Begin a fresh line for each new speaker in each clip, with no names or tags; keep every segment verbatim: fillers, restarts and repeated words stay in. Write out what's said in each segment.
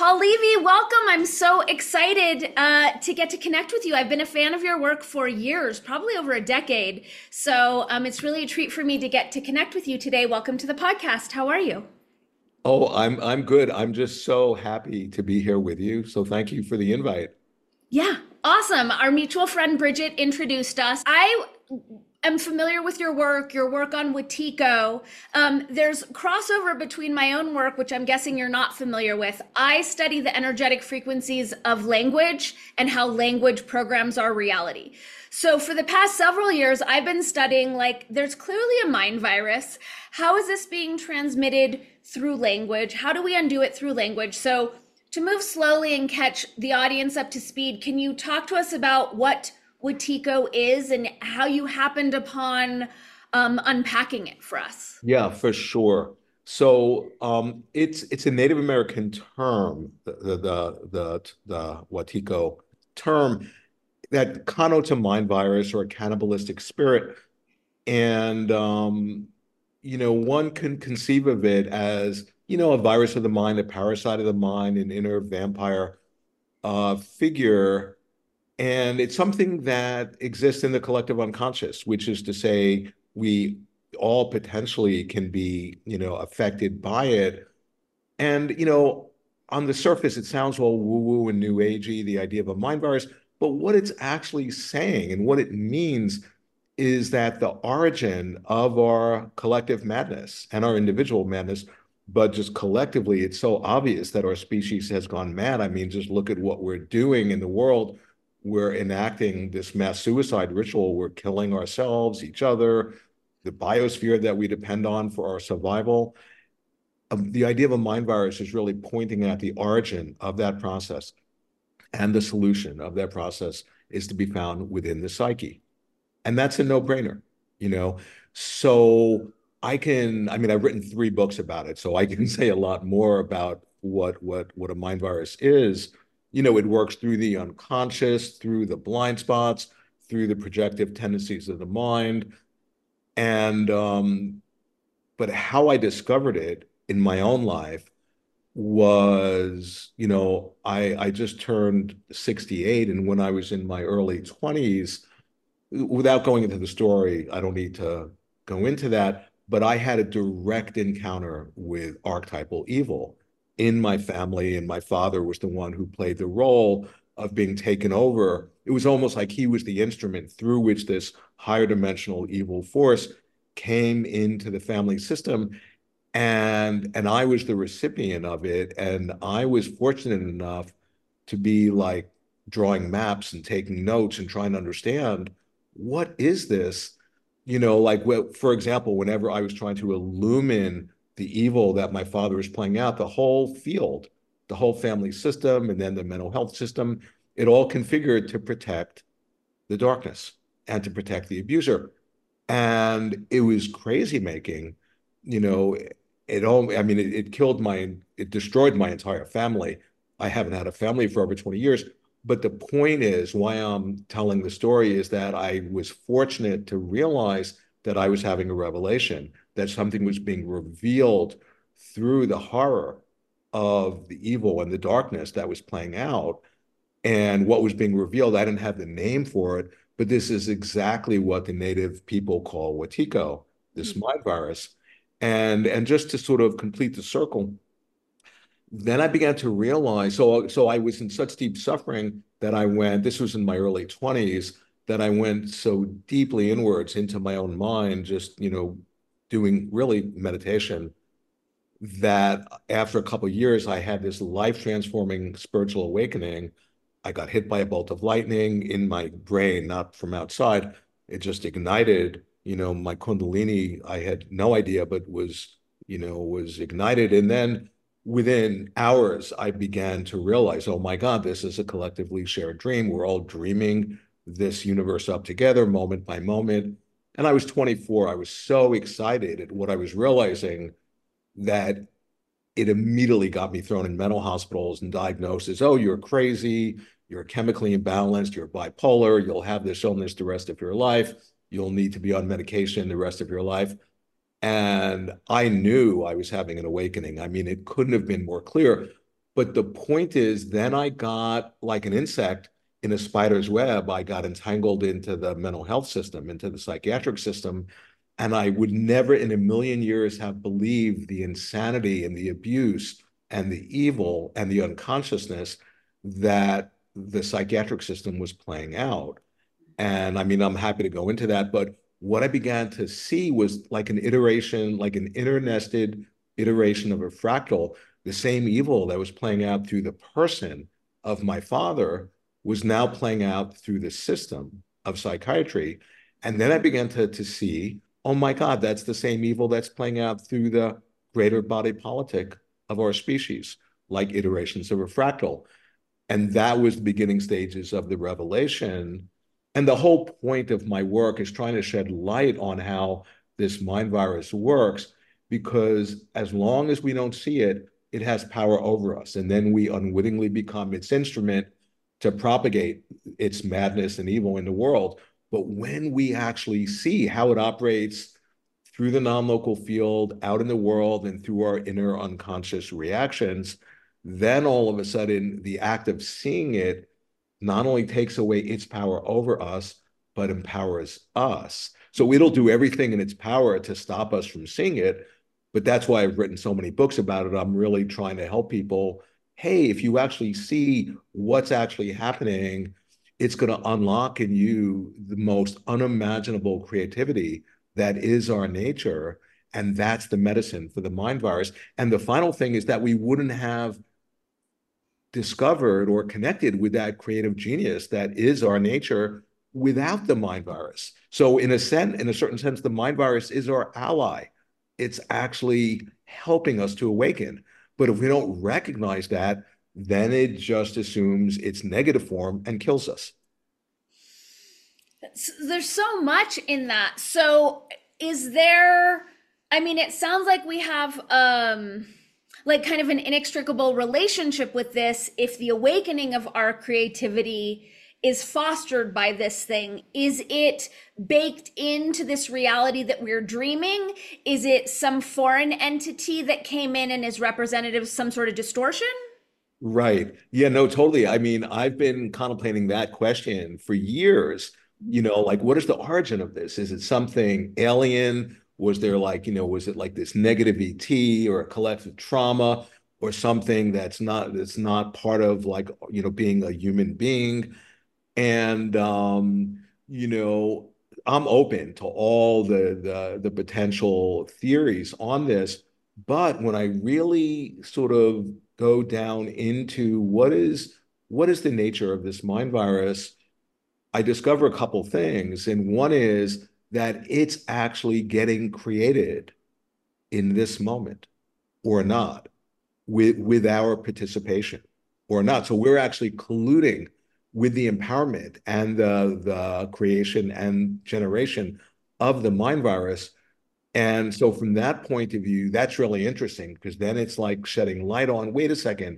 Paul Levy, welcome. I'm so excited uh, to get to connect with you. I've been a fan of your work for years, probably over a decade. So um, it's really a treat for me to get to connect with you today. Welcome to the podcast. How are you?
Oh, I'm I'm good. I'm just so happy to be here with you. So thank you for the invite.
Yeah, awesome. Our mutual friend Bridget introduced us. I am familiar with your work, your work on Watiko. Um, there's crossover between my own work, which I'm guessing you're not familiar with. I study the energetic frequencies of language and how language programs our reality. So for the past several years, I've been studying like there's clearly a mind virus. How is this being transmitted through language? How do we undo it through language? So to move slowly and catch the audience up to speed, can you talk to us about what Watiko is and how you happened upon um, unpacking it for us?
Yeah, for sure. So um, it's it's a Native American term, the the the the, the Watiko term that connotes a mind virus or a cannibalistic spirit. And um, you know, one can conceive of it as, you know, a virus of the mind, a parasite of the mind, an inner vampire uh, figure. And it's something that exists in the collective unconscious, which is to say, we all potentially can be, you know, affected by it. And, you know, on the surface, it sounds all woo-woo and new agey, the idea of a mind virus. But what it's actually saying and what it means is that the origin of our collective madness and our individual madness, but just collectively, it's so obvious that our species has gone mad. I mean, just look at what we're doing in the world. We're enacting this mass suicide ritual. We're killing ourselves, each other, the biosphere that we depend on for our survival. Um, the idea of a mind virus is really pointing at the origin of that process, and the solution of that process is to be found within the psyche. And that's a no-brainer, you know. So I can, I mean, I've written three books about it, so I can say a lot more about what what what a mind virus is. You know, it works through the unconscious, through the blind spots, through the projective tendencies of the mind. And um, but how I discovered it in my own life was, you know, I I just turned sixty-eight, and when I was in my early twenties, without going into the story, I don't need to go into that, but I had a direct encounter with archetypal evil in my family, and my father was the one who played the role of being taken over. It was almost like he was the instrument through which this higher dimensional evil force came into the family system, and and I was the recipient of it, and I was fortunate enough to be like drawing maps and taking notes and trying to understand what is this, you know, like, well, for example, whenever I was trying to illumine the evil that my father was playing out, the whole field, the whole family system, and then the mental health system, it all configured to protect the darkness and to protect the abuser. And it was crazy making, you know, it all, I mean, it, it killed my, it destroyed my entire family. I haven't had a family for over twenty years. But the point is, why I'm telling the story is that I was fortunate to realize that I was having a revelation, that something was being revealed through the horror of the evil and the darkness that was playing out. And what was being revealed, I didn't have the name for it, but this is exactly what the native people call Watiko, this mind virus. And and just to sort of complete the circle, then I began to realize, so so I was in such deep suffering that I went, this was in my early twenties, that I went so deeply inwards into my own mind, just, you know, doing really meditation, that after a couple of years, I had this life-transforming spiritual awakening. I got hit by a bolt of lightning in my brain, not from outside. It just ignited, you know, my Kundalini. I had no idea, but was, you know, was ignited. And then within hours, I began to realize, oh my God, this is a collectively shared dream. We're all dreaming this universe up together, moment by moment. And I was twenty-four. I was so excited at what I was realizing that it immediately got me thrown in mental hospitals and diagnosis. Oh, you're crazy. You're chemically imbalanced. You're bipolar. You'll have this illness the rest of your life. You'll need to be on medication the rest of your life. And I knew I was having an awakening. I mean, it couldn't have been more clear. But the point is, then I got like an insect in a spider's web. I got entangled into the mental health system, into the psychiatric system. And I would never in a million years have believed the insanity and the abuse and the evil and the unconsciousness that the psychiatric system was playing out. And I mean, I'm happy to go into that, but what I began to see was like an iteration, like an internested iteration of a fractal. The same evil that was playing out through the person of my father was now playing out through the system of psychiatry. And then I began to, to see, oh my God, that's the same evil that's playing out through the greater body politic of our species, like iterations of a fractal. And that was the beginning stages of the revelation. And the whole point of my work is trying to shed light on how this mind virus works, because as long as we don't see it, it has power over us. And then we unwittingly become its instrument to propagate its madness and evil in the world. But when we actually see how it operates through the non-local field, out in the world, and through our inner unconscious reactions, then all of a sudden, the act of seeing it not only takes away its power over us, but empowers us. So it'll do everything in its power to stop us from seeing it. But that's why I've written so many books about it. I'm really trying to help people. Hey, if you actually see what's actually happening, it's going to unlock in you the most unimaginable creativity that is our nature. And that's the medicine for the mind virus. And the final thing is that we wouldn't have discovered or connected with that creative genius that is our nature without the mind virus. So in a sense, in a certain sense, the mind virus is our ally. It's actually helping us to awaken. But if we don't recognize that, then it just assumes its negative form and kills us.
There's so much in that. So is there, I mean, it sounds like we have um like kind of an inextricable relationship with this if the awakening of our creativity is fostered by this thing. Is it baked into this reality that we're dreaming? Is it some foreign entity that came in and is representative of some sort of distortion?
Right. Yeah, no, totally. I mean, I've been contemplating that question for years. You know, like, what is the origin of this? Is it something alien? Was there like, you know, was it like this negative E T or a collective trauma or something that's not that's not part of like, you know, being a human being? And um, you know, I'm open to all the the the potential theories on this, but when I really sort of go down into what is what is the nature of this mind virus, I discover a couple things. And one is that it's actually getting created in this moment or not with, with our participation or not. So we're actually colluding with the empowerment and the, the creation and generation of the mind virus. And so from that point of view, that's really interesting because then it's like shedding light on, wait a second,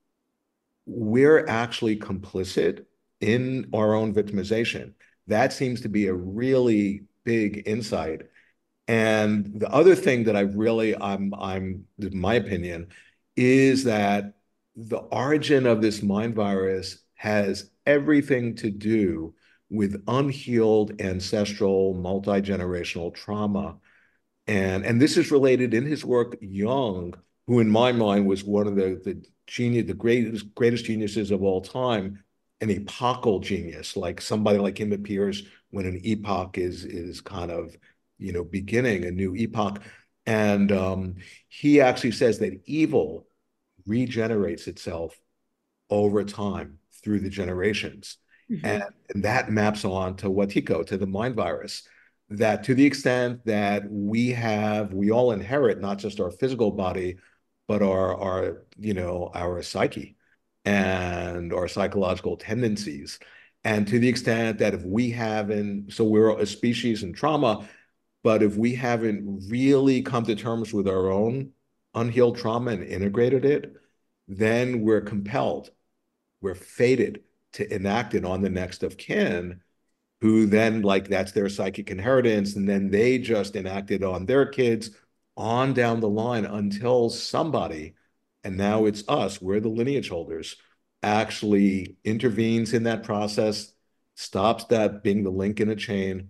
we're actually complicit in our own victimization. That seems to be a really big insight. And the other thing that I really, I'm, I'm, in my opinion, is that the origin of this mind virus has everything to do with unhealed ancestral multi-generational trauma. And, and this is related in his work, Jung, who in my mind was one of the, the genius, the greatest, greatest geniuses of all time, an epochal genius, like somebody like him appears when an epoch is, is kind of, you know, beginning a new epoch. And um, he actually says that evil regenerates itself over time through the generations. And,
Mm-hmm.
and that maps on to Watiko, to the mind virus, that to the extent that we have, we all inherit not just our physical body, but our, our, you know, our psyche and our psychological tendencies. And to the extent that if we haven't, so we're a species in trauma, but if we haven't really come to terms with our own unhealed trauma and integrated it, then we're compelled, we're fated to enact it on the next of kin, who then, like, that's their psychic inheritance. And then they just enact it on their kids on down the line until somebody, and now it's us, we're the lineage holders, actually intervenes in that process, stops that being the link in a chain,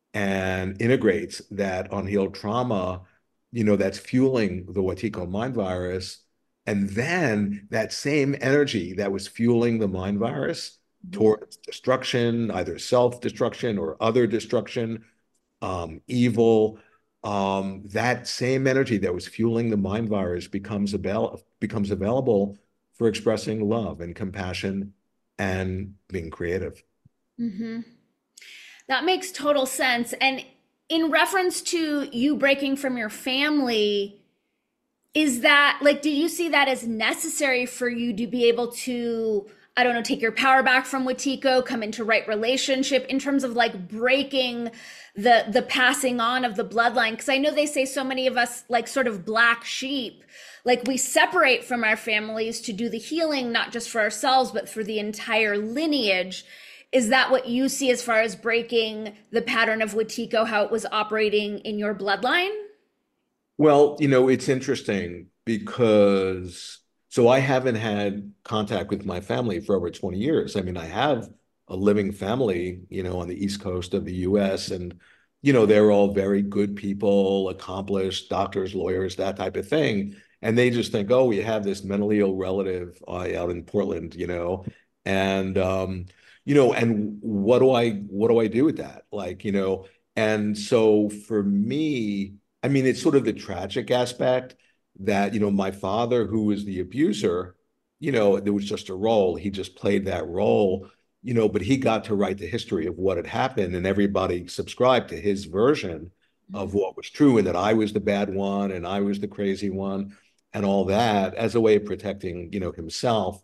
and integrates that unhealed trauma, you know, that's fueling the Wetiko mind virus. And then that same energy that was fueling the mind virus towards destruction, either self-destruction or other destruction, um, evil, um, that same energy that was fueling the mind virus becomes avail becomes available for expressing love and compassion and being creative.
Mm-hmm. That makes total sense. And in reference to you breaking from your family, is that like, did you see that as necessary for you to be able to, I don't know, take your power back from Wetiko, come into right relationship in terms of like breaking the the passing on of the bloodline? Because I know they say so many of us like sort of black sheep, like we separate from our families to do the healing, not just for ourselves, but for the entire lineage. Is that what you see as far as breaking the pattern of Wetiko, how it was operating in your bloodline?
Well, you know, it's interesting because so I haven't had contact with my family for over twenty years. I mean, I have a living family, you know, on the East Coast of the U S, and, you know, they're all very good people, accomplished doctors, lawyers, that type of thing. And they just think, oh, we have this mentally ill relative uh, out in Portland, you know, and um, you know, and what do I what do I do with that? Like, you know, and so for me, I mean, it's sort of the tragic aspect that, you know, my father, who was the abuser, you know, there was just a role. He just played that role, you know, but he got to write the history of what had happened, and everybody subscribed to his version of what was true, and that I was the bad one and I was the crazy one and all that as a way of protecting, you know, himself.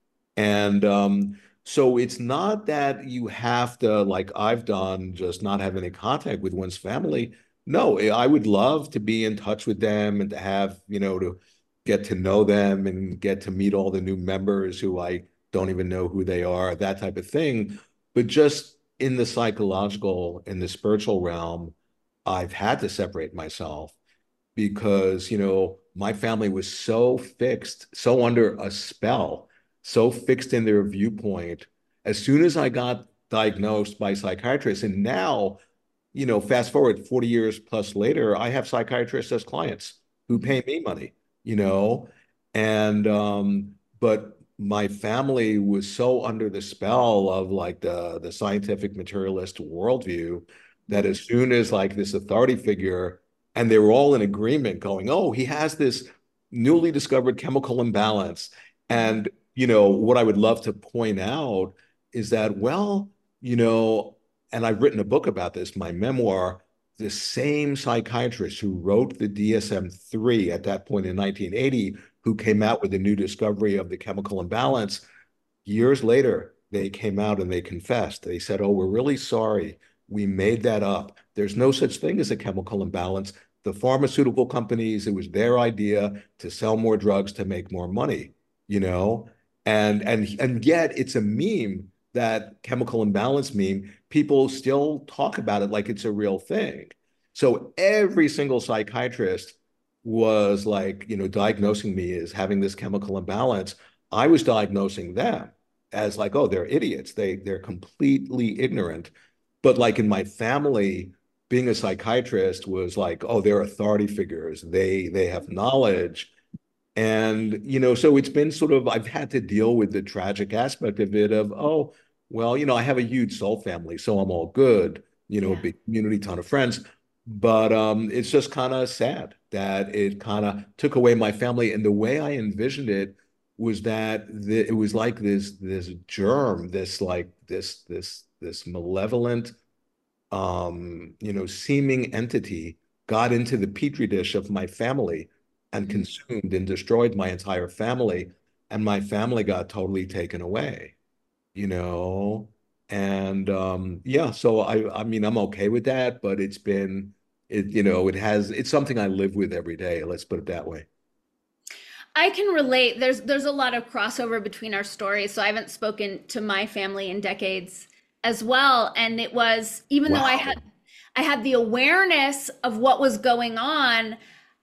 And um, so it's not that you have to, like I've done, just not have any contact with one's family. No, I would love to be in touch with them and to have, you know, to get to know them and get to meet all the new members who I don't even know who they are, that type of thing. But just in the psychological and the spiritual realm, I've had to separate myself because, you know, my family was so fixed, so under a spell, so fixed in their viewpoint. As soon as I got diagnosed by psychiatrists, and now, you know, fast forward forty years plus later, I have psychiatrists as clients who pay me money, you know, and um, but my family was so under the spell of like the the scientific materialist worldview that as soon as like this authority figure, and they were all in agreement going, oh, he has this newly discovered chemical imbalance. And, you know, what I would love to point out is that, well, you know, and I've written a book about this, my memoir, the same psychiatrist who wrote the D S M three at that point in nineteen eighty, who came out with the new discovery of the chemical imbalance, years later, they came out and they confessed. They said, oh, we're really sorry. We made that up. There's no such thing as a chemical imbalance. The pharmaceutical companies, it was their idea to sell more drugs to make more money, you know? And and and yet it's a meme, that chemical imbalance meme. People still talk about it like it's a real thing. So every single psychiatrist was like, you know, diagnosing me as having this chemical imbalance. I was diagnosing them as like, oh, they're idiots. They they're completely ignorant. But like in my family, being a psychiatrist was like, oh, they're authority figures. They they have knowledge. And, you know, so it's been sort of, I've had to deal with the tragic aspect of it of, oh, well, you know, I have a huge soul family, so I'm all good, you know, a
Yeah.
big community, ton of friends. But um, it's just kind of sad that it kind of took away my family. And the way I envisioned it was that the, it was like this this germ, this like this this this malevolent, um, you know, seeming entity got into the petri dish of my family and consumed and destroyed my entire family, and my family got totally taken away, you know. And um, yeah, so I I mean I'm okay with that, but it's been it, you know, it has it's something I live with every day. Let's put it that way.
I can relate. There's there's a lot of crossover between our stories. So I haven't spoken to my family in decades as well. And it was, even though I had
Wow.
I had the awareness of what was going on,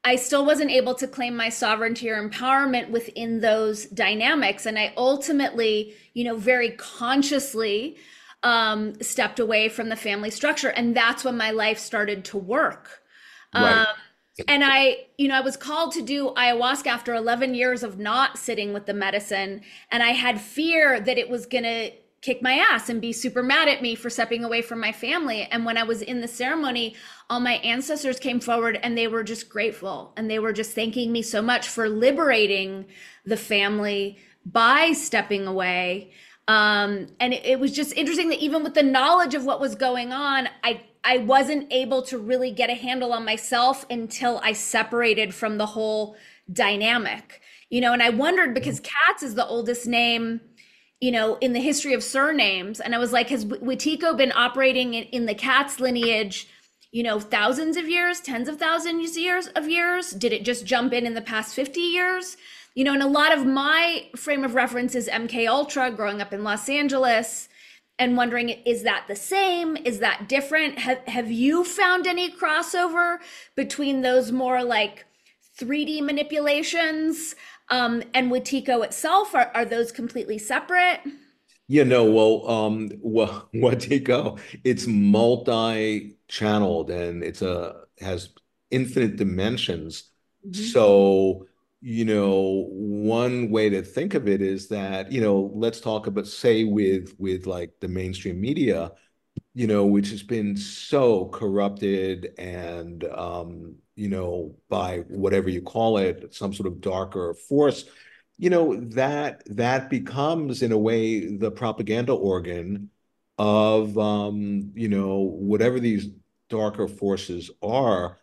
I still wasn't able to claim my sovereignty or empowerment within those dynamics. And I ultimately, you know, very consciously um, stepped away from the family structure. And that's when my life started to work. Um,
Right.
and I, you know, I was called to do ayahuasca after eleven years of not sitting with the medicine. And I had fear that it was going to kick my ass and be super mad at me for stepping away from my family. And when I was in the ceremony, all my ancestors came forward and they were just grateful. And they were just thanking me so much for liberating the family by stepping away. Um, and it, it was just interesting that even with the knowledge of what was going on, I I wasn't able to really get a handle on myself until I separated from the whole dynamic. You know, and I wondered because Katz is the oldest name, you know, in the history of surnames. And I was like, has Wetiko been operating in, in the Katz lineage, you know, thousands of years, tens of thousands years of years? Did it just jump in in the past fifty years? You know, and a lot of my frame of reference is M K Ultra, growing up in Los Angeles, and wondering, is that the same? Is that different? Have, have you found any crossover between those more like three D manipulations um, and Wetiko itself? Are, are those completely separate?
You know, well, um, well, what you go? It's multi-channeled and it's a has infinite dimensions.
Mhm.
So, you know, one way to think of it is that, you know, let's talk about, say, with with like the mainstream media, you know, which has been so corrupted and, um, you know, by whatever you call it, some sort of darker force, you know, that that becomes in a way the propaganda organ of, um, you know, whatever these darker forces are.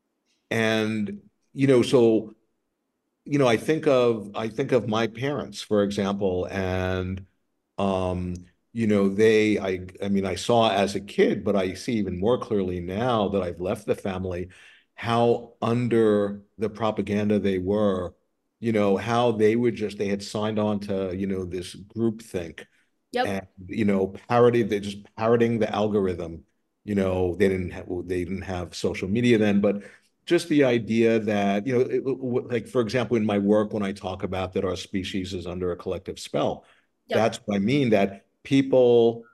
And, you know, so you know, I think of I think of my parents, for example, and um, you know, they I I mean, I saw as a kid, but I see even more clearly now that I've left the family, how under the propaganda they were, you know, how they would just they had signed on to, you know, this group think
Yep.
and you know, parody, they're just parroting the algorithm. You know, they didn't have they didn't have social media then, but just the idea that, you know, it, like for example, in my work, when I talk about that our species is under a collective spell,
Yep.
that's what I mean, that people,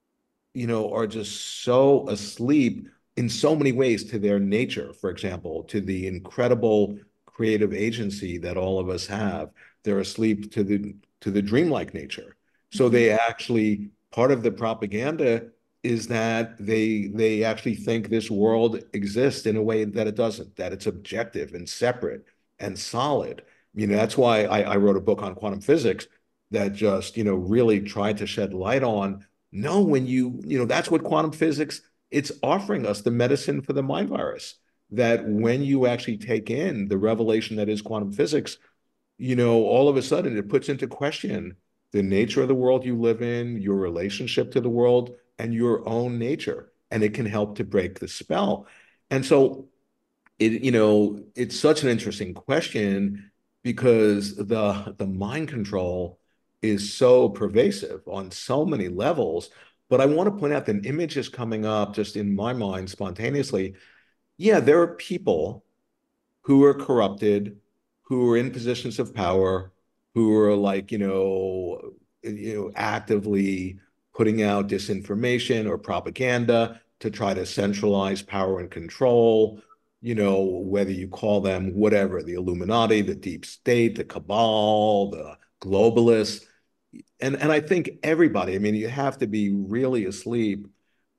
you know, are just so asleep in so many ways to their nature, for example, to the incredible creative agency that all of us have. They're asleep to the to the dreamlike nature. So
Mhm.
they actually, part of the propaganda is that they they actually think this world exists in a way that it doesn't, that it's objective and separate and solid. You know, that's why I, I wrote a book on quantum physics that just, you know, really tried to shed light on no, when you, you know, that's what quantum physics, it's offering us the medicine for the mind virus. That when you actually take in the revelation that is quantum physics, you know, all of a sudden it puts into question the nature of the world you live in, your relationship to the world, and your own nature. And it can help to break the spell. And so it, you know, it's such an interesting question because the the mind control is so pervasive on so many levels. But I want to point out that an image is coming up just in my mind spontaneously. Yeah, there are people who are corrupted, who are in positions of power, who are like, you know, you know, actively putting out disinformation or propaganda to try to centralize power and control, you know, whether you call them whatever, the Illuminati, the deep state, the cabal, the globalists. And and I think everybody, I mean, you have to be really asleep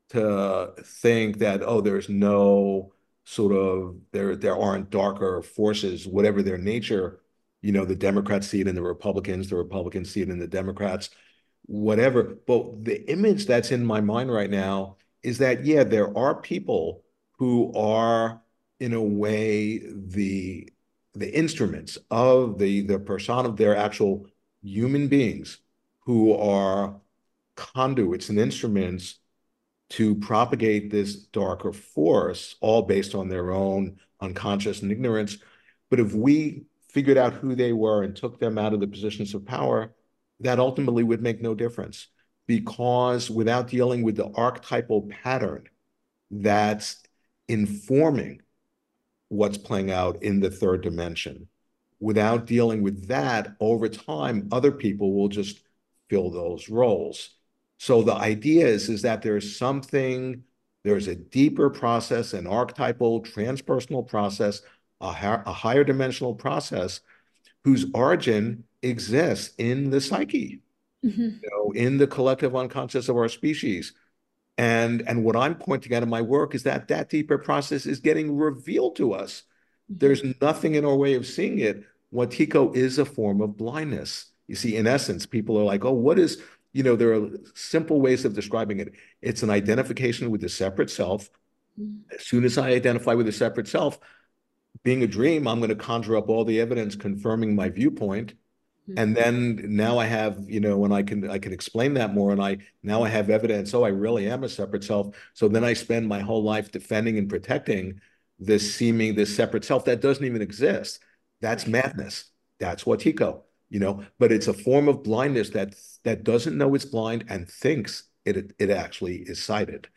to think that, oh, there's no sort of there there aren't darker forces, whatever their nature. You know, the Democrats see it in the Republicans, the Republicans see it in the Democrats, whatever. But the image that's in my mind right now is that, yeah, there are people who are, in a way, the the instruments of the the persona of their actual human beings who are conduits and instruments to propagate this darker force, all based on their own unconscious and ignorance. But if we figured out who they were and took them out of the positions of power, that ultimately would make no difference because without dealing with the archetypal pattern that's informing what's playing out in the third dimension. Without dealing with that, over time, other people will just fill those roles. So the idea is, is that there's something, there's a deeper process, an archetypal, transpersonal process, a, a higher dimensional process whose origin exists in the psyche,
Mhm.
you know, in the collective unconscious of our species. And, and what I'm pointing out in my work is that that deeper process is getting revealed to us.
Mhm.
There's nothing in our way of seeing it. Wetiko is a form of blindness. You see, in essence, people are like, oh, what is, you know, there are simple ways of describing it. It's an identification with the separate self.
Mhm.
As soon as I identify with the separate self, being a dream, I'm going to conjure up all the evidence confirming my viewpoint.
Mhm.
And then now I have, you know, and I can I can explain that more. And I now I have evidence, oh, I really am a separate self. So then I spend my whole life defending and protecting this seeming, this separate self that doesn't even exist. That's
Right.
madness. That's Wetiko, you know, but it's a form of blindness that that doesn't know it's blind and thinks it it actually is sighted.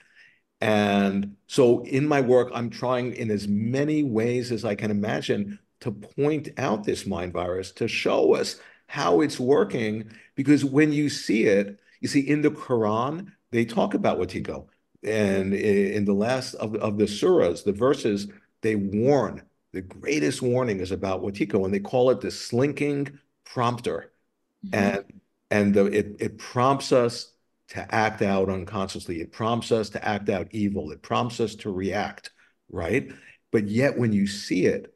And so in my work, I'm trying in as many ways as I can imagine to point out this mind virus, to show us how it's working. Because when you see it, you see in the Quran, they talk about Wetiko. And in the last of, of the surahs, the verses, they warn, the greatest warning is about Wetiko, and they call it the slinking prompter.
Mhm.
And and the, it it prompts us to act out unconsciously. It prompts us to act out evil. It prompts us to react, right? But yet when you see it,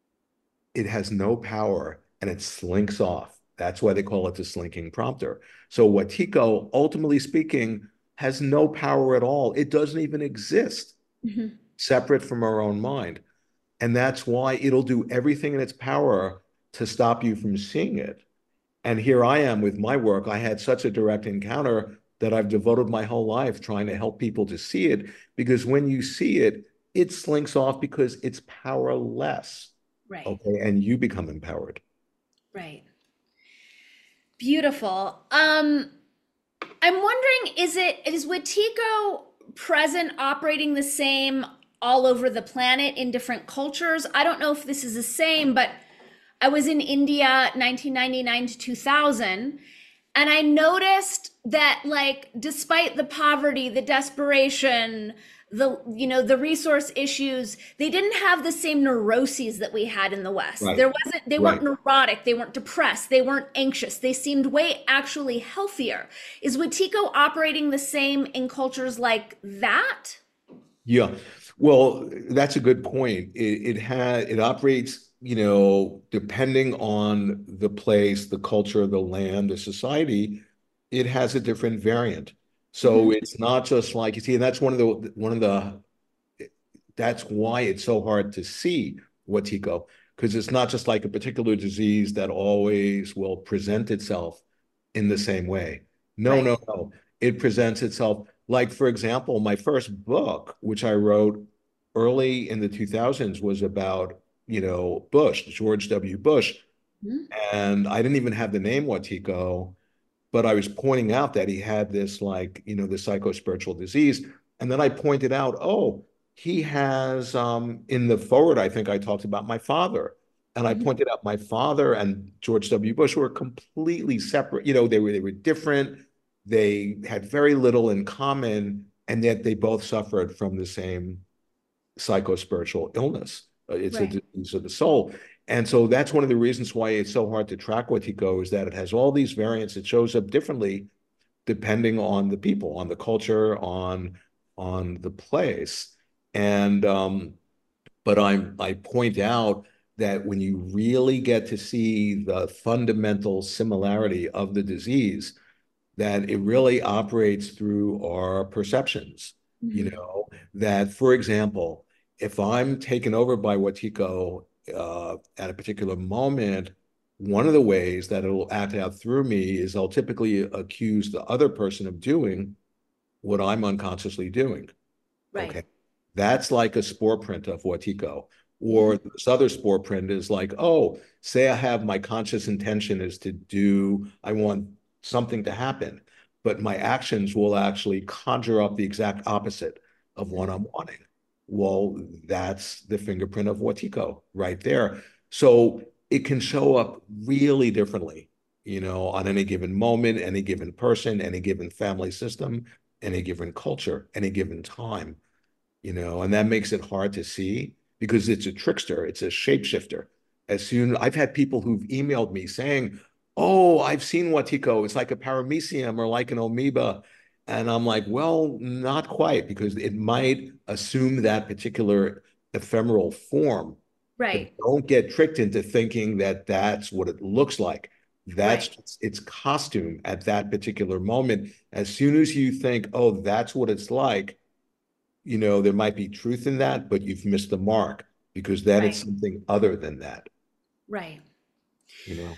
it has no power and it slinks off. That's why they call it the slinking prompter. So Wetiko, ultimately speaking, has no power at all. It doesn't even exist
Mhm.
separate from our own mind. And that's why it'll do everything in its power to stop you from seeing it. And here I am with my work. I had such a direct encounter that I've devoted my whole life trying to help people to see it, because when you see it, it slinks off because it's powerless.
Right.
Okay. And you become empowered.
Right. Beautiful. Um, I'm wondering, is it is Wetiko present operating the same all over the planet in different cultures? I don't know if this is the same, but I was in India nineteen ninety-nine to two thousand, and I noticed that, like, despite the poverty, the desperation, the you know the resource issues, they didn't have the same neuroses that we had in the West.
Right.
There wasn't They weren't
Right.
neurotic, they weren't depressed, they weren't anxious, they seemed way actually healthier. Is Wetiko operating the same in cultures like that?
Yeah. Well, that's a good point. It, it has, it operates, you know, depending on the place, the culture, the land, the society, it has a different variant. So
Mhm.
it's not just like you see, and that's one of the one of the that's why it's so hard to see Wetiko, because it's not just like a particular disease that always will present itself in the same way. No,
Right.
no, no. It presents itself like, for example, my first book, which I wrote early in the two thousands, was about, you know, Bush, George W. Bush.
Mhm.
And I didn't even have the name Wetiko, but I was pointing out that he had this, like, you know, this psychospiritual disease. And then I pointed out, oh, he has um in the forward, I think I talked about my father. And I
Mhm.
pointed out my father and George W. Bush were completely separate. You know, they were they were different. They had very little in common, and yet they both suffered from the same psychospiritual illness. Uh, It's a
Right.
disease of the soul. And so that's one of the reasons why it's so hard to track Wetiko, is that it has all these variants. It shows up differently depending on the people, on the culture, on on the place. And um, but I'm I point out that when you really get to see the fundamental similarity of the disease, that it really operates through our perceptions. You
Mhm.
know, that, for example, if I'm taken over by Wetiko uh, at a particular moment, one of the ways that it'll act out through me is I'll typically accuse the other person of doing what I'm unconsciously doing.
Right.
Okay. That's like a spore print of Wetiko.
Mhm.
Or this other spore print is like, oh, say I have my conscious intention is to do, I want something to happen, but my actions will actually conjure up the exact opposite of what I'm wanting. well, that's the fingerprint of Wetiko right there. So it can show up really differently, you know, on any given moment, any given person, any given family system, any given culture, any given time, you know, and that makes it hard to see because it's a trickster, it's a shapeshifter. As soon I've had people who've emailed me saying, "Oh, I've seen Watiko. It's like a paramecium or like an amoeba." And I'm like, well, not quite, because it might assume that particular ephemeral form, but
Right.
don't get tricked into thinking that that's what it looks like. That's
Right.
its costume at that particular moment. As soon as you think, oh, that's what it's like, you know, there might be truth in that, but you've missed the mark because then it's
Right.
something other than that,
Right.
you know?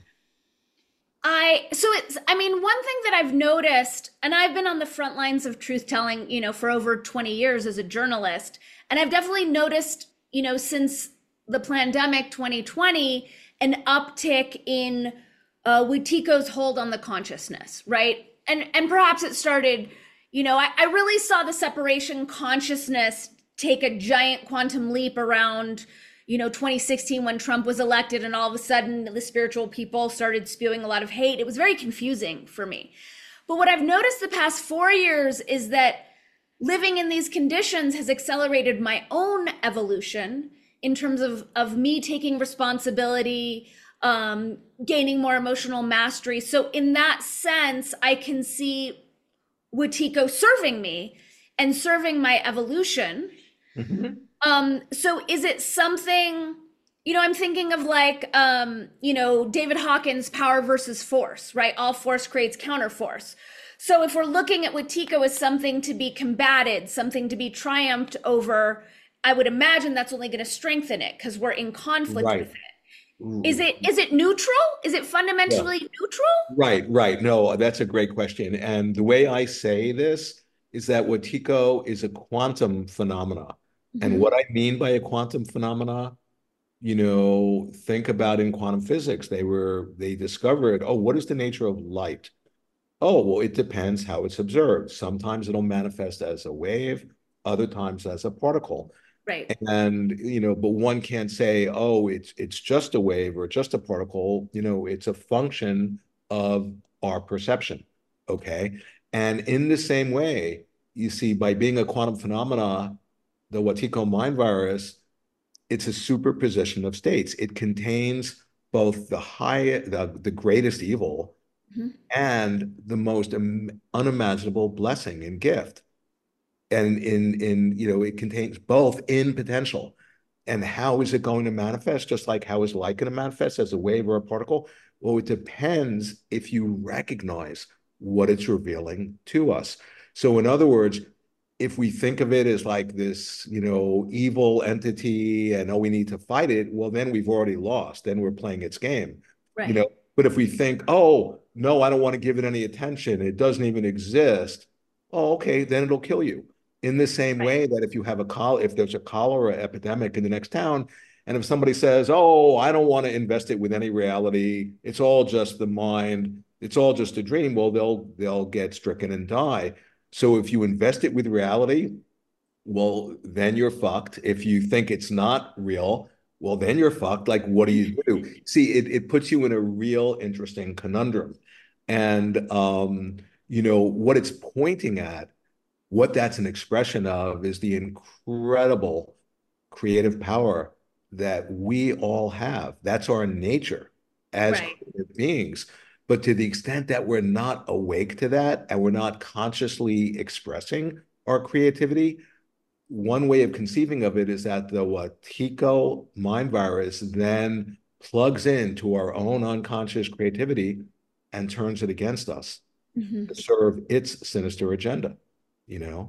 I so it's I mean one thing that I've noticed, and I've been on the front lines of truth telling, you know, for over twenty years as a journalist, and I've definitely noticed, you know, since the pandemic twenty twenty, an uptick in uh Wetiko's hold on the consciousness, right? And and perhaps it started, you know, I, I really saw the separation consciousness take a giant quantum leap around, you know, twenty sixteen when Trump was elected, and all of a sudden the spiritual people started spewing a lot of hate. It was very confusing for me. But what I've noticed the past four years is that living in these conditions has accelerated my own evolution in terms of, of me taking responsibility, um, gaining more emotional mastery. So, in that sense, I can see Wetiko serving me and serving my evolution.
Mhm.
Um, so is it something, you know, I'm thinking of like, um, you know, David Hawkins' power versus force, right? All force creates counterforce. So if we're looking at Wetiko as something to be combated, something to be triumphed over, I would imagine that's only going to strengthen it because we're in conflict with
Right.
it. Is
Ooh.
it is it neutral? Is it
Yeah.
fundamentally neutral?
Right, right. No, that's a great question. And the way I say this is that Wetiko is a quantum phenomena. And
Mm-hmm.
what I mean by a quantum phenomena, you know, think about in quantum physics. They were, they discovered, oh, what is the nature of light? Oh, well, it depends how it's observed. Sometimes it'll manifest as a wave, other times as a particle.
Right.
And, you know, but one can't say, oh, it's it's just a wave or just a particle. You know, it's a function of our perception. Okay. And in the same way, you see, by being a quantum phenomena, the Watiko mind virus, it's a superposition of states. It contains both the high, the, the greatest evil
Mm-hmm.
and the most unimaginable blessing and gift. And in in you know, it contains both in potential. And how is it going to manifest? Just like how is light going to manifest as a wave or a particle? Well, it depends if you recognize what it's revealing to us. So, in other words, if we think of it as like this, you know, evil entity and oh, we need to fight it, well, then we've already lost. Then we're playing its game, you
Right.
know. But if we think, oh, no, I don't want to give it any attention, it doesn't even exist, oh, okay, then it'll kill you. In the same
Right.
way that if you have a col if there's a cholera epidemic in the next town, and if somebody says, "Oh, I don't want to invest it with any reality, it's all just the mind, it's all just a dream," well, they'll they'll get stricken and die. So if you invest it with reality, well, then you're fucked. If you think it's not real, well, then you're fucked. Like, what do you do? See, it it puts you in a real interesting conundrum. And um, you know, what it's pointing at, what that's an expression of is the incredible creative power that we all have. That's our nature as
Right.
creative beings. But to the extent that we're not awake to that and we're not consciously expressing our creativity, one way of conceiving of it is that the Watiko mind virus then plugs into our own unconscious creativity and turns it against us
Mm-hmm.
to serve its sinister agenda, you know?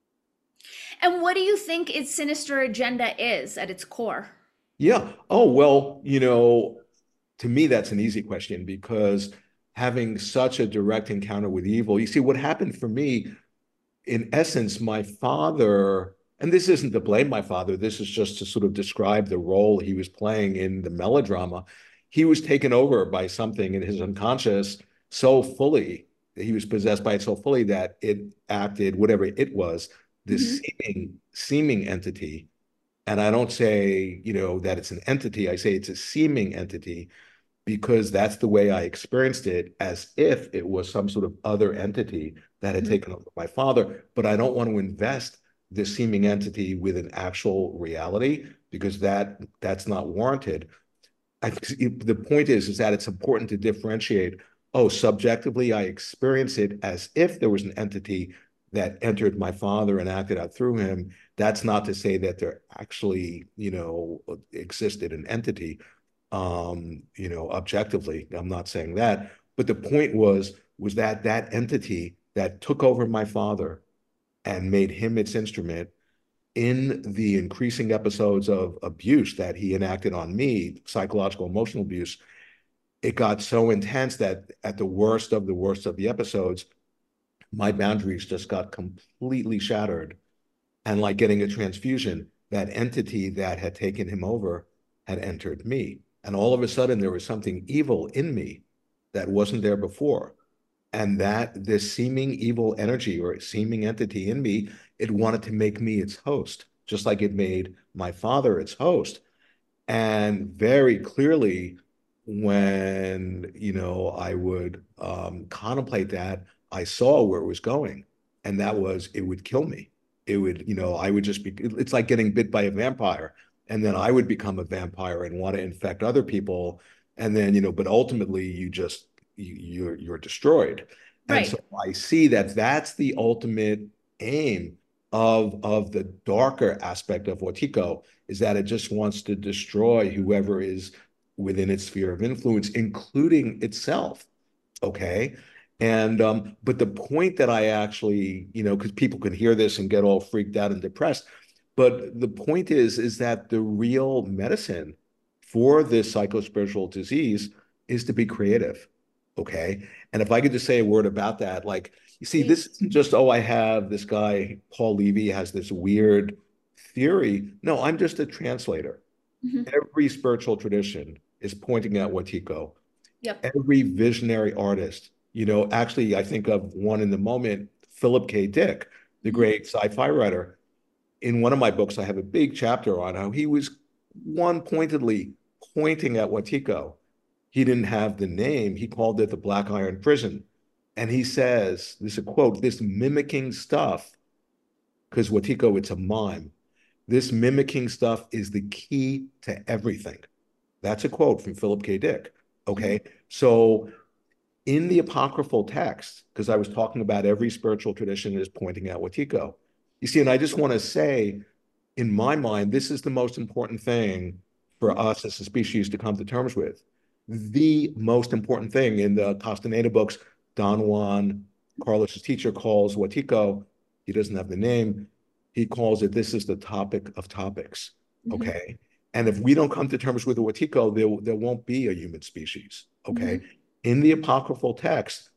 And what do you think its sinister agenda is at its core?
Yeah. Oh, well, you know, to me, that's an easy question because having such a direct encounter with evil, you see, what happened for me, in essence, my father, and this isn't to blame my father, this is just to sort of describe the role he was playing in the melodrama. He was taken over by something in his unconscious so fully, he was possessed by it so fully that it acted, whatever it was, this seeming seeming entity. And I don't say, you know, that it's an entity. I say it's a seeming entity because that's the way I experienced it, as if it was some sort of other entity that had
Mhm.
taken over my father. But I don't want to invest this seeming entity with an actual reality because that that's not warranted. I, the point is, is that it's important to differentiate. Oh, subjectively, I experience it as if there was an entity that entered my father and acted out through him. That's not to say that there actually, you know, existed an entity, um, you know, objectively. I'm not saying that. But the point was, was that that entity that took over my father and made him its instrument in the increasing episodes of abuse that he enacted on me, psychological, emotional abuse, it got so intense that at the worst of the worst of the episodes, my boundaries just got completely shattered. And like getting a transfusion, that entity that had taken him over had entered me. And all of a sudden, there was something evil in me that wasn't there before. And that this seeming evil energy or seeming entity in me, it wanted to make me its host, just like it made my father its host. And very clearly, when, you know, I would um, contemplate that, I saw where it was going. And that was, it would kill me. It would, you know, I would just be, it's like getting bit by a vampire. And then I would become a vampire and want to infect other people. And then, you know, but ultimately you just, you, you're, you're destroyed. And so
Right.
I see that that's the ultimate aim of, of the darker aspect of Wetiko is that it just wants to destroy whoever is within its sphere of influence, including itself. Okay. And, um, but the point that I actually, you know, because people can hear this and get all freaked out and depressed. But the point is, is that the real medicine for this psychospiritual disease is to be creative. Okay. And if I could just say a word about that, like, you see,
Please.
this isn't just, oh, I have this guy, Paul Levy, has this weird theory. No, I'm just a translator.
Mhm.
Every spiritual tradition is pointing at Wetiko.
Yep.
Every visionary artist, you know, actually, I think of one in the moment, Philip K. Dick, the
Mhm.
great sci-fi writer. In one of my books, I have a big chapter on how he was one pointedly pointing at Wetiko. He didn't have the name. He called it the Black Iron Prison. And he says, this is a quote, this mimicking stuff, because Wetiko, it's a mime. This mimicking stuff is the key to everything. That's a quote from Philip K. Dick.
Mhm.
Okay. So in the apocryphal text, because I was talking about every spiritual tradition is pointing out Wetiko. You see, and I just want to say, in my mind, this is the most important thing for us as a species to come to terms with. The most important thing in the Castaneda books, Don Juan, Carlos's teacher, calls Wetiko, he doesn't have the name, he calls it, this is the topic of topics.
Mhm.
Okay. And if we don't come to terms with the Wetiko, there, there won't be a human species. Okay.
Mhm.
In the apocryphal text,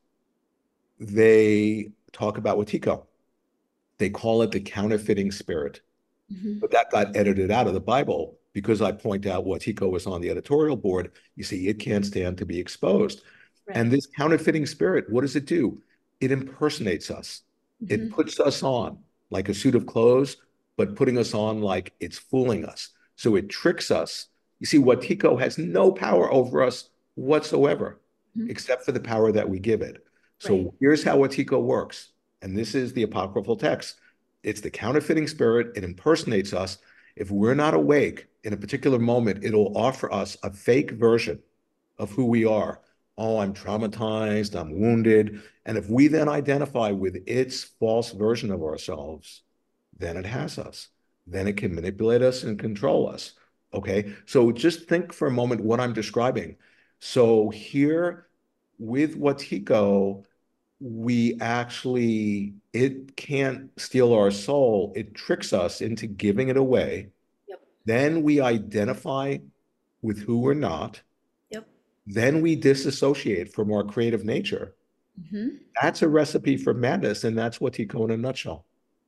they talk about Wetiko. They call it the counterfeiting spirit.
Mhm.
But that got edited out of the Bible because I point out what Tico was on the editorial board. You see, it can't stand to be exposed. And
Right.
this counterfeiting spirit, what does it do? It impersonates us. It
Mhm.
puts us on like a suit of clothes, but putting us on like it's fooling us. So it tricks us. You see, what Tico has no power over us whatsoever,
Mhm.
except for the power that we give it.
Right.
So here's how Watiko works. And this is the apocryphal text. It's the counterfeiting spirit. It impersonates us. If we're not awake in a particular moment, it'll offer us a fake version of who we are. Oh, I'm traumatized, I'm wounded. And if we then identify with its false version of ourselves, then it has us. Then it can manipulate us and control us. Okay. So just think for a moment what I'm describing. So here with Watiko, we actually, it can't steal our soul. It tricks us into giving it away.
Yep.
Then we identify with who we're not.
Yep.
Then we disassociate from our creative nature.
Mhm.
That's a recipe for madness, and that's Watiko in a nutshell.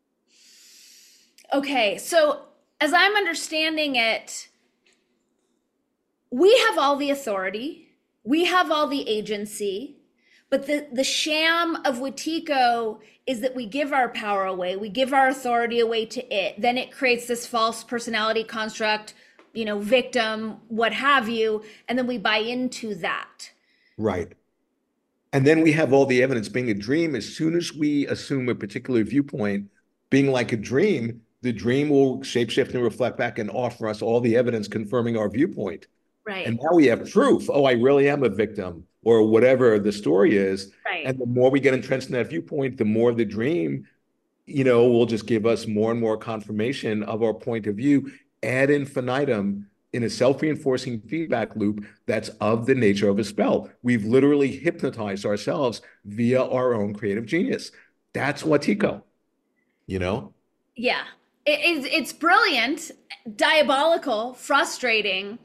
Okay, so as I'm understanding it, we have all the authority, we have all the agency, But the the sham of Wetiko is that we give our power away, we give our authority away to it. Then it creates this false personality construct, you know, victim, what have you, and then we buy into that.
Right. And then we have all the evidence being a dream. As soon as we assume a particular viewpoint being like a dream, the dream will shapeshift and reflect back and offer us all the evidence confirming our viewpoint. And
Right.
now we have proof. Oh, I really am a victim, or whatever the story is.
Right.
And the more we get entrenched in that viewpoint, the more the dream, you know, will just give us more and more confirmation of our point of view ad infinitum in a self-reinforcing feedback loop that's of the nature of a spell. We've literally hypnotized ourselves via our own creative genius. That's Wetiko, you know?
Yeah. It, it's it's brilliant, diabolical, frustrating.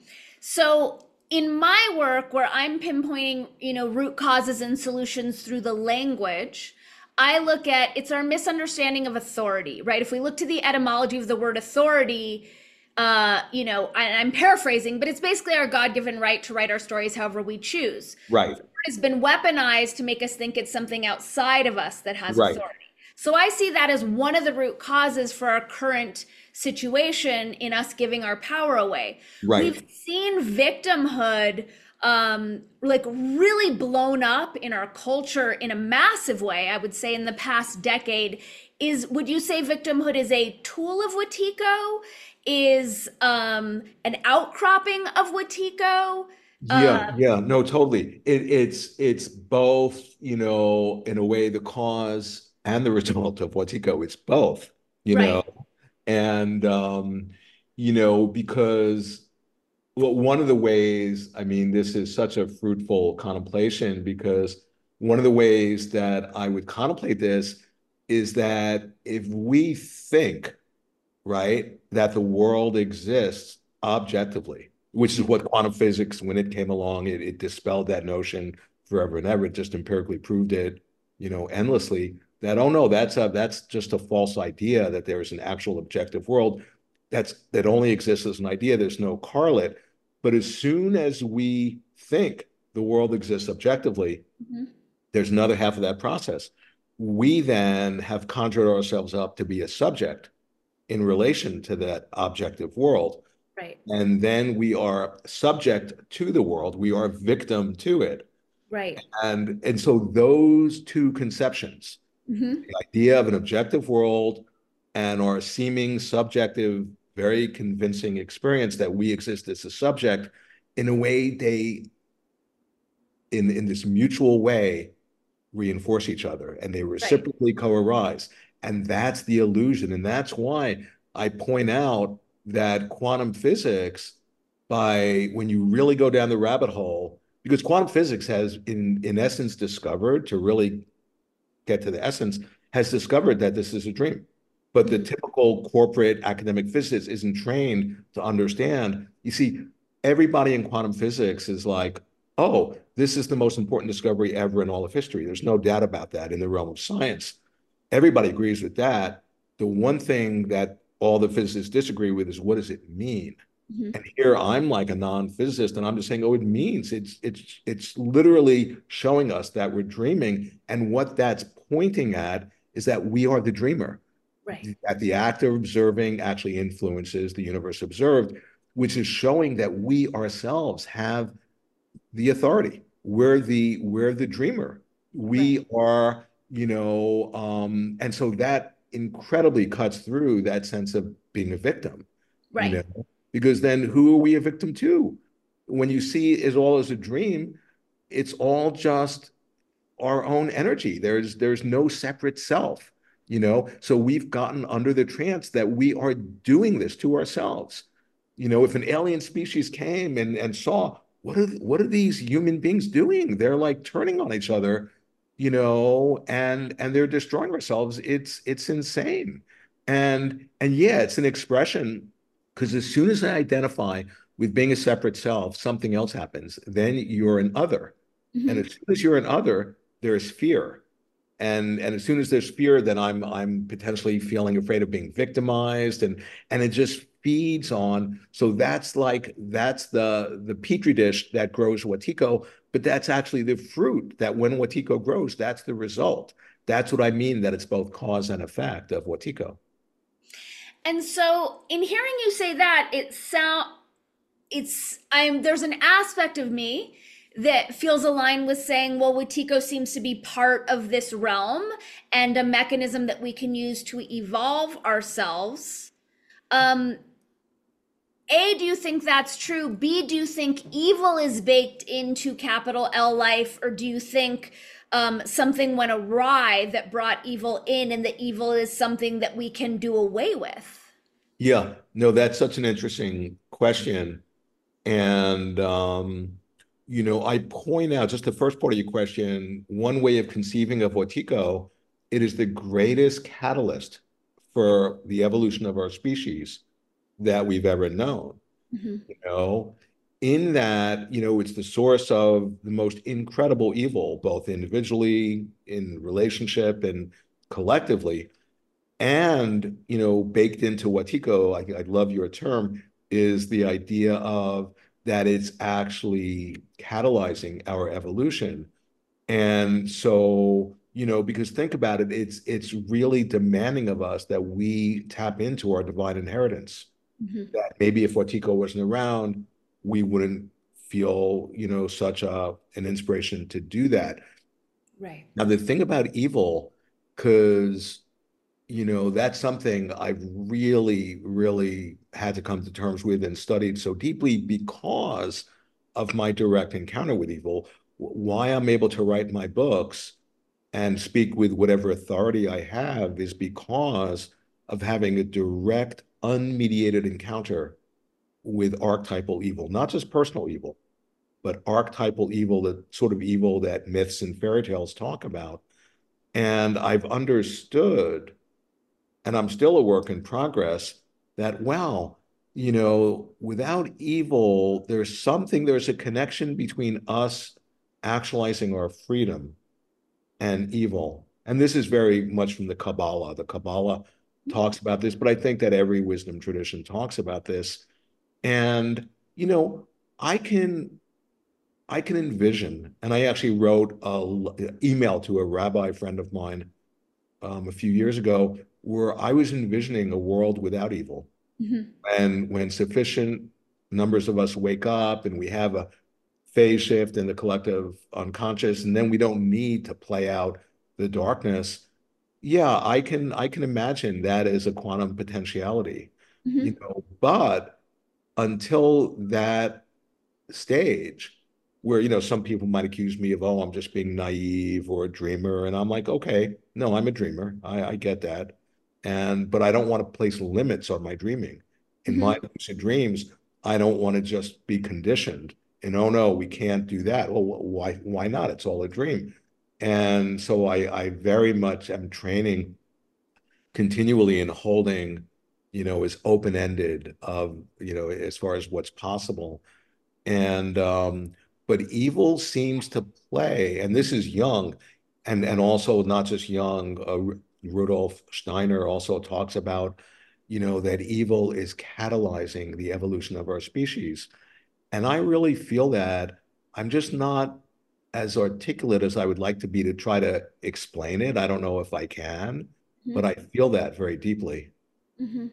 So in my work where I'm pinpointing, you know, root causes and solutions through the language, I look at it's our misunderstanding of authority, right? If we look to the etymology of the word authority, uh, you know, I, I'm paraphrasing, but it's basically our God-given right to write our stories however we choose.
Right,
It's been weaponized to make us think it's something outside of us that has
right,
authority. So I see that as one of the root causes for our current situation in us giving our power away.
right.
We've seen victimhood um like really blown up in our culture in a massive way. I would say in the past decade. Is would you say victimhood is a tool of Wetiko? Is um an outcropping of Wetiko?
Yeah,
Uh
yeah, no, totally. It, it's it's both, you know, in a way, the cause and the result of Wetiko. It's both, you
right,
know, and um, you know, because well, one of the ways, I mean, this is such a fruitful contemplation because one of the ways that I would contemplate this is that if we think, right, that the world exists objectively, which is what quantum physics, when it came along, it, it dispelled that notion forever and ever. It just empirically proved it, you know, endlessly. That, oh no, that's a that's just a false idea that there is an actual objective world. That's that only exists as an idea. There's no correlate. But as soon as we think the world exists objectively,
mhm,
there's another half of that process. We then have conjured ourselves up to be a subject in relation to that objective world.
right,
And then we are subject to the world, we are victim to it.
right,
And, and so those two conceptions,
hmm,
the idea of an objective world and our seeming subjective, very convincing experience that we exist as a subject, in a way, they, in, in this mutual way, reinforce each other and they
right,
reciprocally co-arise. And that's the illusion. And that's why I point out that quantum physics, by when you really go down the rabbit hole, because quantum physics has in, in essence discovered, to really get to the essence, has discovered that this is a dream. But the
mhm,
typical corporate academic physicist isn't trained to understand. You see, everybody in quantum physics is like, oh, this is the most important discovery ever in all of history. There's no doubt about that in the realm of science. Everybody agrees with that. The one thing that all the physicists disagree with is, what does it mean?
mhm,
And here I'm like a non-physicist, and I'm just saying, oh, it means it's it's it's literally showing us that we're dreaming, and what that's pointing at is that we are the dreamer.
right,
That the act of observing actually influences the universe observed, which is showing that we ourselves have the authority. We're the we're the dreamer.
right,
We are, you know, um, and so that incredibly cuts through that sense of being a victim, you
right,
know, because then who are we a victim to? When you see it all as a dream, it's all just our own energy. There's there's no separate self, you know. So we've gotten under the trance that we are doing this to ourselves. You know, if an alien species came and and saw what are what are these human beings doing? They're like turning on each other, you know, and and they're destroying ourselves. It's it's insane. And and yeah, it's an expression because as soon as I identify with being a separate self, something else happens. Then you're an other. And
mhm,
as soon as you're an other, there is fear. And and as soon as there's fear, then I'm I'm potentially feeling afraid of being victimized, and and it just feeds on. So that's like that's the the petri dish that grows Wetiko, but that's actually the fruit that when Wetiko grows, that's the result. That's what I mean, that it's both cause and effect of Wetiko.
And so in hearing you say that, it sound it's I'm there's an aspect of me that feels aligned with saying, well, Wetiko seems to be part of this realm and a mechanism that we can use to evolve ourselves. Um, A, do you think that's true? B, do you think evil is baked into capital L life? Or do you think um, something went awry that brought evil in and the evil is something that we can do away with?
Yeah, no, that's such an interesting question. And, um, you know, I point out just the first part of your question, one way of conceiving of Wetiko, it is the greatest catalyst for the evolution of our species that we've ever known.
Mhm.
You know, in that, you know, it's the source of the most incredible evil, both individually, in relationship, and collectively. And, you know, baked into Wetiko, I, I love your term, is the idea of that it's actually catalyzing our evolution. And so, you know, because think about it, it's it's really demanding of us that we tap into our divine inheritance.
Mhm.
That maybe if Wetiko wasn't around, we wouldn't feel, you know, such a an inspiration to do that.
Right.
Now, the thing about evil, because you know, that's something I've really, really had to come to terms with and studied so deeply because of my direct encounter with evil. Why I'm able to write my books and speak with whatever authority I have is because of having a direct, unmediated encounter with archetypal evil, not just personal evil, but archetypal evil, the sort of evil that myths and fairy tales talk about. And I've understood, and I'm still a work in progress, that, wow, you know, without evil, there's something, there's a connection between us actualizing our freedom and evil. And this is very much from the Kabbalah. The Kabbalah talks about this, but I think that every wisdom tradition talks about this. And, you know, I can I can envision, and I actually wrote a email to a rabbi friend of mine um, a few years ago where I was envisioning a world without evil.
Mhm.
And when sufficient numbers of us wake up and we have a phase shift in the collective unconscious, and then we don't need to play out the darkness. Yeah, I can I can imagine that as a quantum potentiality, you
Mhm.
know, but until that stage where, you know, some people might accuse me of, oh, I'm just being naive or a dreamer. And I'm like, okay, no, I'm a dreamer. I, I get that. And, but I don't want to place limits on my dreaming. In my
Mhm.
lucid dreams, I don't want to just be conditioned and, oh, no, we can't do that. Well, why, why not? It's all a dream. And so I, I very much am training continually in holding, you know, as open-ended of, you know, as far as what's possible. And um, but evil seems to play, and this is Jung, and and also not just Jung. Uh, Rudolf Steiner also talks about, you know, that evil is catalyzing the evolution of our species, and I really feel that. I'm just not as articulate as I would like to be to try to explain it. I don't know if I can, but
Mhm.
I feel that very deeply.
Mhm.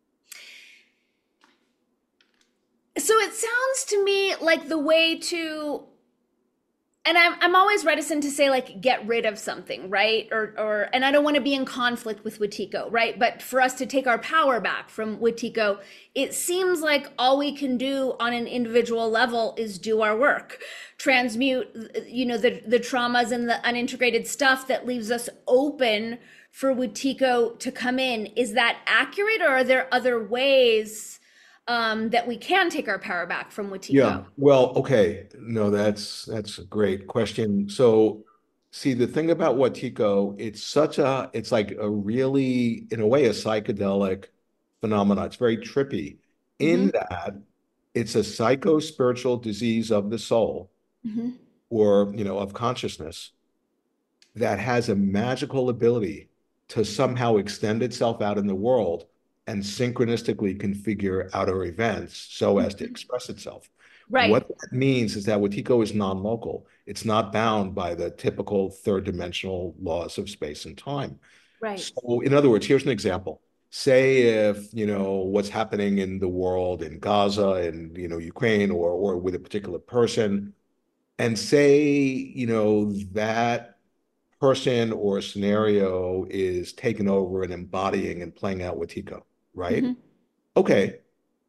So it sounds to me like the way to, and I'm I'm always reticent to say like get rid of something, right? Or or and I don't want to be in conflict with Wetiko, right? But for us to take our power back from Wetiko, it seems like all we can do on an individual level is do our work. Transmute, you know, the the traumas and the unintegrated stuff that leaves us open for Wetiko to come in. Is that accurate, or are there other ways um, that we can take our power back from
Yeah,
Wetiko?
well, okay. No, that's that's a great question. So, see, the thing about Watiko, it's such a, it's like a really, in a way, a psychedelic phenomenon. It's very trippy in
Mm-hmm.
that it's a psycho-spiritual disease of the soul
Mm-hmm.
or, you know, of consciousness that has a magical ability to somehow extend itself out in the world and synchronistically configure outer events so as to
Mhm.
express itself.
Right,
What that means is that Wetiko is non-local. It's not bound by the typical third dimensional laws of space and time.
right.
So, in other words, here's an example. Say if, you know, what's happening in the world in Gaza and, you know, Ukraine or or with a particular person, and say, you know, that person or scenario is taken over and embodying and playing out Wetiko, right?
Hmm.
Okay,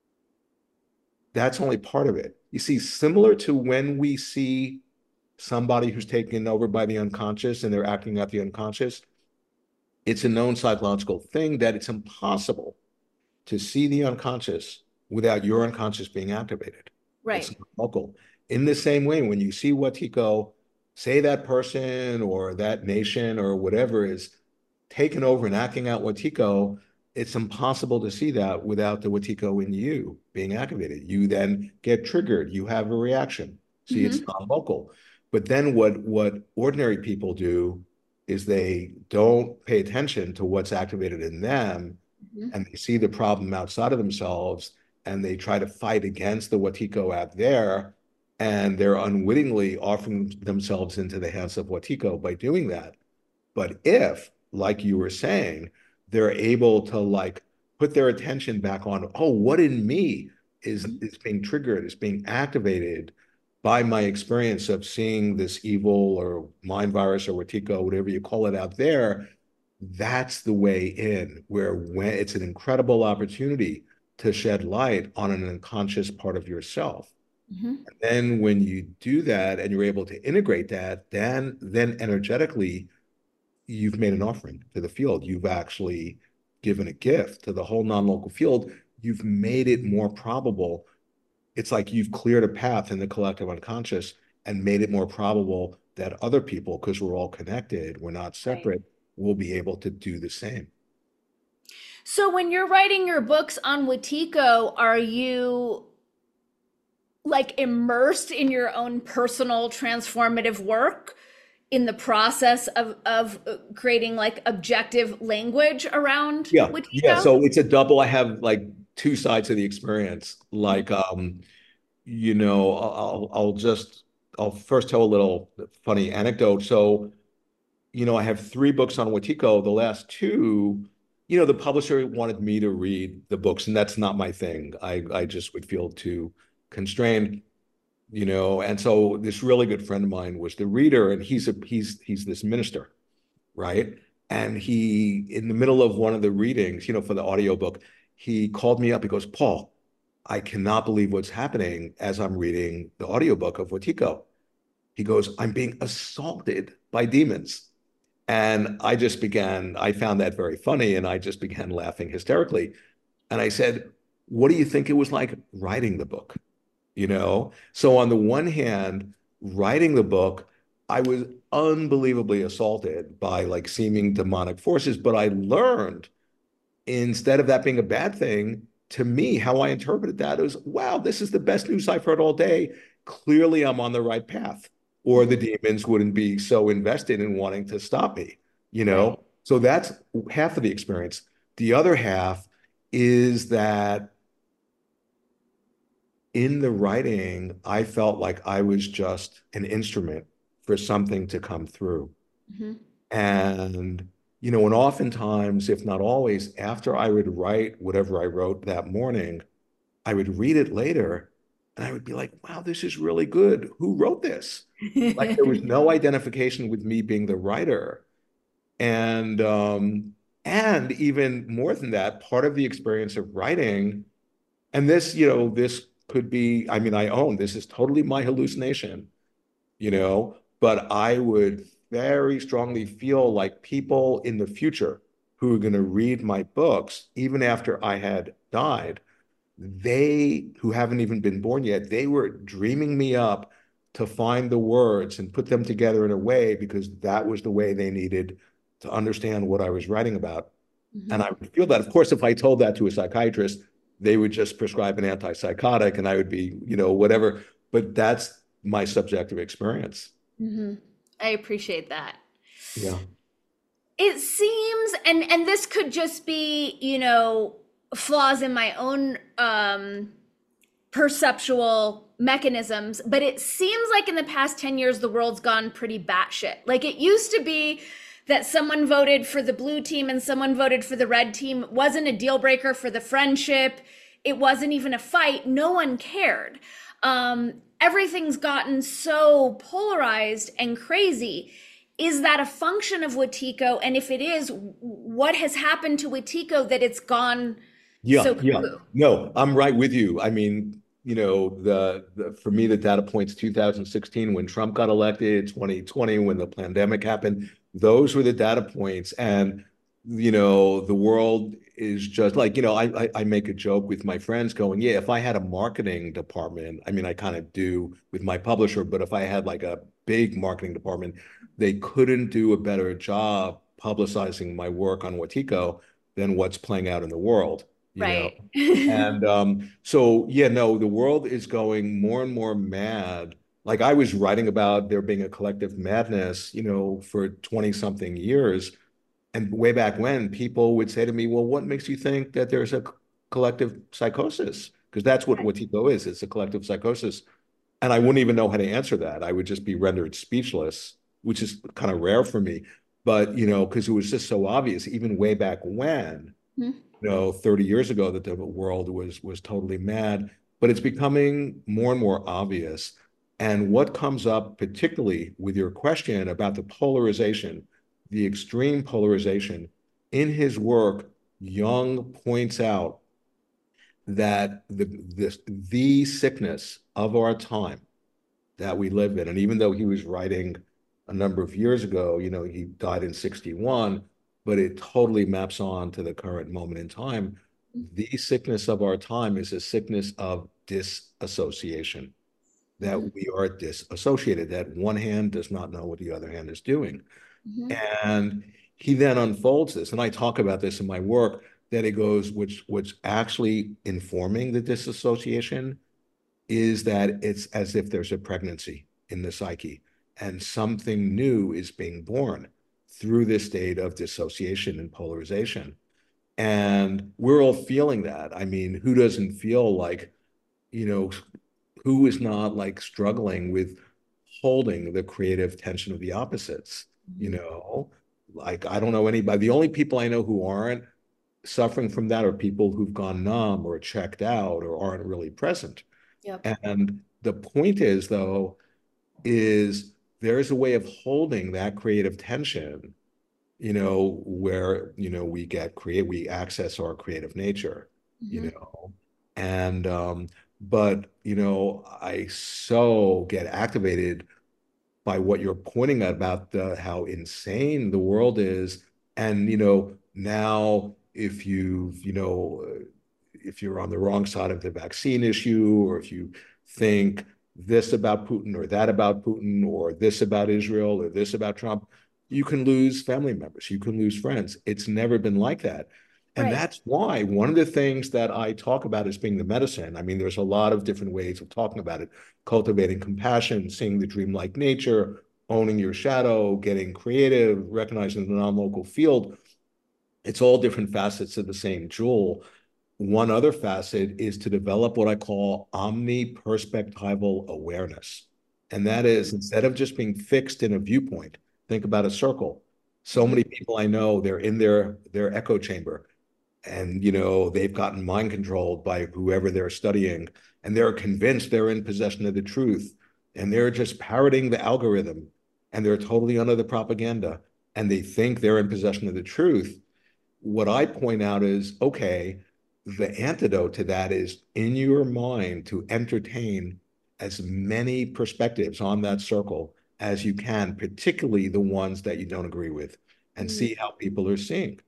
that's only part of it. You see, similar to when we see somebody who's taken over by the unconscious and they're acting out the unconscious, it's a known psychological thing that it's impossible to see the unconscious without your unconscious being activated. It's
Right.
not local. In the same way, when you see Wetiko, say that person or that nation or whatever is taken over and acting out Wetiko, it's impossible to see that without the Wetiko in you being activated. You then get triggered. You have a reaction. See, it's
Hmm.
not local. But then what what ordinary people do is they don't pay attention to what's activated in them
Hmm.
and they see the problem outside of themselves and they try to fight against the Wetiko out there. And they're unwittingly offering themselves into the hands of Wetiko by doing that. But if, like you were saying, they're able to like put their attention back on, oh, what in me is is being triggered, is being activated by my experience of seeing this evil or mind virus or Wetiko, whatever you call it out there, that's the way in where when it's an incredible opportunity to shed light on an unconscious part of yourself.
Hmm.
And then when you do that and you're able to integrate that, then then energetically you've made an offering to the field. You've actually given a gift to the whole non-local field. You've made it more probable. It's like you've cleared a path in the collective unconscious and made it more probable that other people, because we're all connected, we're not
Right.
separate, will be able to do the same.
So when you're writing your books on Wetiko, are you like immersed in your own personal transformative work in the process of of uh, creating like objective language around
Yeah, yeah.
Wetiko?
So it's a double. I have like two sides of the experience. Like, um, you know, I'll I'll just I'll first tell a little funny anecdote. So you know, I have three books on Wetiko. The last two, you know, the publisher wanted me to read the books, and that's not my thing. I I just would feel too constrained, you know. And so this really good friend of mine was the reader, and he's a he's he's this minister, right? And he, in the middle of one of the readings, you know, for the audiobook, he called me up. He goes, Paul, I cannot believe what's happening as I'm reading the audiobook of Wetiko. He goes, I'm being assaulted by demons. And I just began, I found that very funny and I just began laughing hysterically. And I said, what do you think it was like writing the book? You know? So on the one hand, writing the book, I was unbelievably assaulted by like seeming demonic forces, but I learned instead of that being a bad thing, to me, how I interpreted that is, wow, this is the best news I've heard all day. Clearly, I'm on the right path, or the
Mhm.
demons wouldn't be so invested in wanting to stop me, you
Right.
know? So that's half of the experience. The other half is that in the writing, I felt like I was just an instrument for something to come through.
Mhm.
And, you know, and oftentimes, if not always, after I would write whatever I wrote that morning, I would read it later and I would be like, wow, this is really good. Who wrote this? Like there was no identification with me being the writer. And um, and even more than that, part of the experience of writing, and this, you know, this could be, I mean, I own this is totally my hallucination, you know, but I would very strongly feel like people in the future who are going to read my books, even after I had died, they who haven't even been born yet, they were dreaming me up to find the words and put them together in a way because that was the way they needed to understand what I was writing about. And
Mhm.
I would feel that, of course, if I told that to a psychiatrist, they would just prescribe an antipsychotic and I would be, you know, whatever. But that's my subjective experience.
Mhm. I appreciate that.
Yeah.
It seems, and and this could just be, you know, flaws in my own um perceptual mechanisms, but it seems like in the past ten years, the world's gone pretty batshit. Like it used to be that someone voted for the blue team and someone voted for the red team wasn't a deal breaker for the friendship. It wasn't even a fight. No one cared. Um, everything's gotten so polarized and crazy. Is that a function of Wetiko? And if it is, what has happened to Wetiko that it's gone
Yeah,
so
yeah.
cuckoo?
No, I'm right with you. I mean, you know, the, the for me, the data points two thousand sixteen when Trump got elected, twenty twenty when the pandemic happened, those were the data points. And, you know, the world is just like, you know, I, I, I make a joke with my friends going, yeah, if I had a marketing department, I mean, I kind of do with my publisher, but if I had like a big marketing department, they couldn't do a better job publicizing my work on Wetiko than what's playing out in the world, you know?
Right.
And um, so, yeah, no, the world is going more and more mad. Like I was writing about there being a collective madness, you know, for twenty something years. And way back when, people would say to me, well, what makes you think that there's a collective psychosis? Because that's what Wetiko is. It's a collective psychosis. And I wouldn't even know how to answer that. I would just be rendered speechless, which is kind of rare for me. But, you know, because it was just so obvious, even way back when, you know, thirty years ago that the world was was totally mad, but it's becoming more and more obvious. And what comes up, particularly with your question about the polarization, the extreme polarization in his work, Jung points out that the this the sickness of our time that we live in, and even though he was writing a number of years ago, you know, he died in sixty-one, but it totally maps on to the current moment in time. The sickness of our time is a sickness of disassociation, that
Mhm.
we are disassociated, that one hand does not know what the other hand is doing.
Mhm.
And he then unfolds this, and I talk about this in my work, that it goes, which which actually informing the disassociation is that it's as if there's a pregnancy in the psyche and something new is being born through this state of dissociation and polarization. And we're all feeling that. I mean, who doesn't feel like, you know, who is not like struggling with holding the creative tension of the opposites, you
Mhm.
know? Like, I don't know anybody. The only people I know who aren't suffering from that are people who've gone numb or checked out or aren't really present.
Yep.
And the point is, though, is there's a way of holding that creative tension, you know, where, you know, we get create, we access our creative nature, you
Mhm.
know, and, um, but, you know, I so get activated by what you're pointing at about the, how insane the world is. And, you know, now if you've, you know, uh, if you're on the wrong side of the vaccine issue, or if you think this about Putin or that about Putin, or this about Israel or this about Trump, you can lose family members, you can lose friends. It's never been like that. And
Right.
that's why one of the things that I talk about as being the medicine, I mean, there's a lot of different ways of talking about it: cultivating compassion, seeing the dreamlike nature, owning your shadow, getting creative, recognizing the non-local field. It's all different facets of the same jewel. One other facet is to develop what I call omni-perspectival awareness. And that is, instead of just being fixed in a viewpoint, think about a circle. So
Mhm.
many people I know, they're in their their echo chamber, and you know they've gotten mind controlled by whoever they're studying, and they're convinced they're in possession of the truth, and they're just parroting the algorithm, and they're totally under the propaganda, and they think they're in possession of the truth. What I point out is, okay, the antidote to that is in your mind to entertain as many perspectives on that circle as you can, particularly the ones that you don't agree with, and
Mm.
see how people are seeing.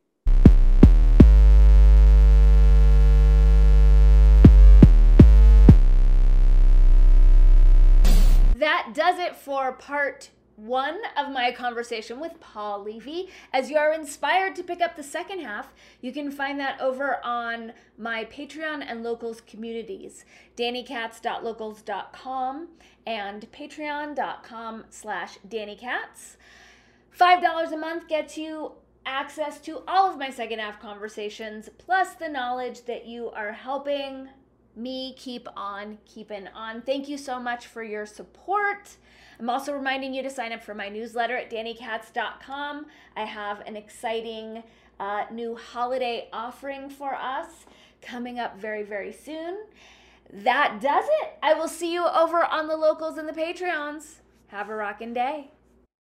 That does it for part one of my conversation with Paul Levy. As you are inspired to pick up the second half, you can find that over on my Patreon and Locals communities, danny katz dot locals dot com and patreon dot com slash danny katz. five dollars a month gets you access to all of my second half conversations, plus the knowledge that you are helping me keep on keeping on. Thank you so much for your support. I'm also reminding you to sign up for my newsletter at danny katz dot com. I have an exciting uh, new holiday offering for us coming up very, very soon. That does it. I will see you over on the locals and the Patreons. Have a rockin' day.